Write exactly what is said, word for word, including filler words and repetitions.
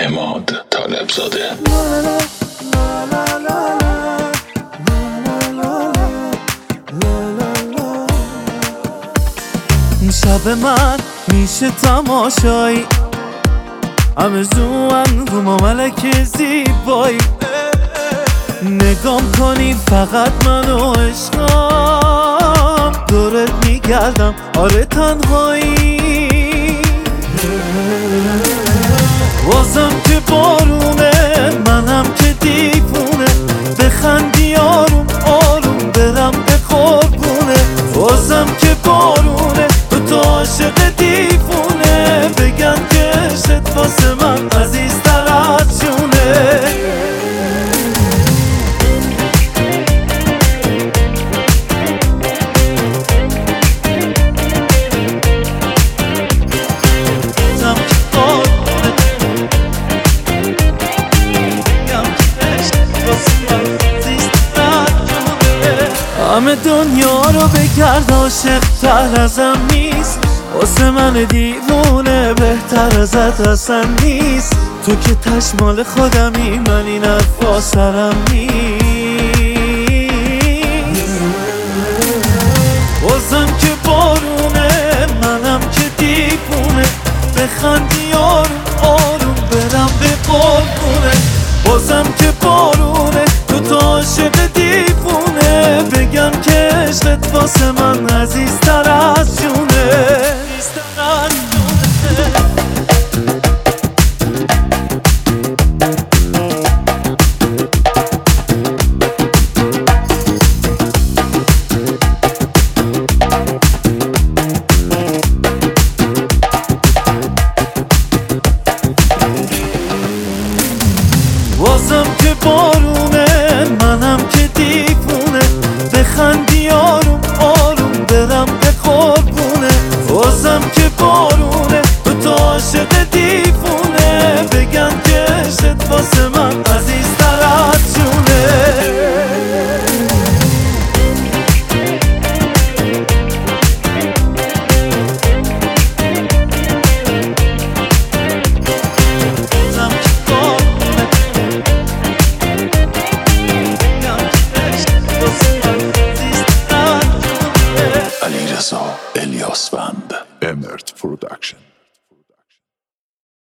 اماد طالبزاده. شب من میشه تماشایی، همه زوان رو ما ملک زیبایی، نگام کنی فقط منو عشقم، دورت میگردم آره تنهایی. بازم که بارونه منم که دیوونه، بخندی آروم آروم برم به قربونه. بازم که بارونه تو تو عاشق دیوونه، بگن که عشقت واسه من عزیزتر از جونه. همه دنیا رو بگرد عاشق تر ازم نیست، واسه من دیوونه بهتر ازت اصلا نیست. تو که تشمال خودمی، من این حرفا سرم نیست. بازم که بارونه منم که دیوونه، بخندی آروم آروم برم به قربونه. بازم که بارونه تو تو عاشق دیوونه، بگم که عشقت واسه من عزیزتر از جونه. بازم که بارون